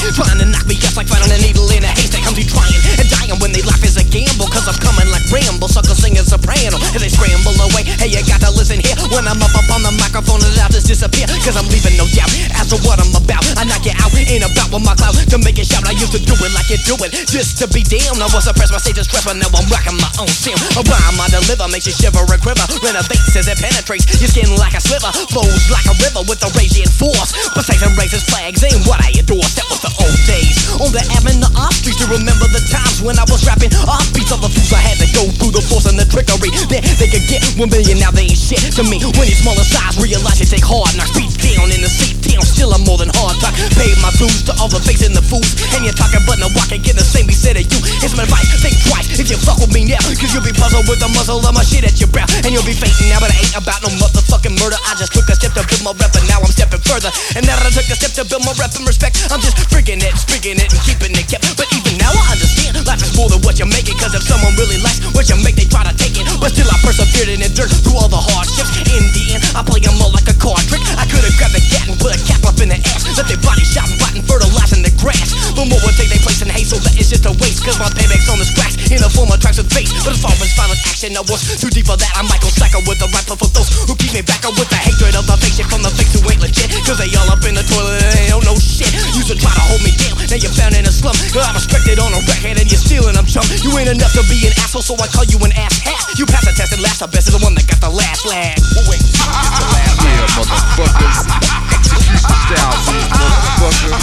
trying to knock me just like finding a needle in a haystack. I'm trying and dying when they laugh is a gamble, cause I'm coming like Rambo, sucker singing soprano as they scramble away. Hey, you got to listen here when I'm up on the microphone and I'll just disappear, cause I'm leaving no doubt as to what I'm about. I knock you out, ain't about with my clout to make it shout. I used to do it like you do it, just to be damned. I was suppressed, my stage is stressed, but now I'm rocking my own sound. A rhyme I deliver makes you shiver and quiver, renovates as it penetrates your skin like a sliver, flows like a river with a raging force. Poseidon raises flags, ain't what I adore. That was the old days on the app and the off streets, to remember the times when I was rapping off beats of the fools. I had to go through the force and the trickery. Then they could get 1 million, now they ain't shit to me. When it's smaller size, realize you take hard knocks, beats down in the seat down. Still I'm more than hard talk. Paid my dues to all the fakes and the fools, and you're talking but no walk and get the same be said to you. Here's my advice, think twice if you fuck with me now, cause you'll be puzzled with the muzzle of my shit at your brow, and you'll be fainting now, but it ain't about no motherfucking murder. I just took a step to build my rep, and now I'm stepping further. And now that I took a step to build my rep and respect, I'm just freaking it, speaking it, and keeping it kept. But even now I understand life is more than what you make it, cause if someone really likes what you make, they try to take it. But still I persevered and endured through all the hardships. In the end, I play them all like a card trick. I could've grabbed a gat and put a cap up in the ass, let their body shot and rotten, fertilizing the grass. But more would take they place in hate, so that is just a waste, cause my payback's on the scratch in the form of tracks with face. But as far as violent action, I was too deep for that. I'm Michael Sacker with the rifle for those who keep me back up with the hatred of the fake shit from the fakes who ain't legit, cause they all up in the toilet and they don't know shit. Used to try to hold me down, now you're found in a slum. I'm respected on a record and you're stealing them chump. You ain't enough to be an asshole, so I call you an ass hat. You pass the test and last, the best is the one that got the last laugh. Wait, get the last laugh, motherfuckers. Execution style, motherfucker.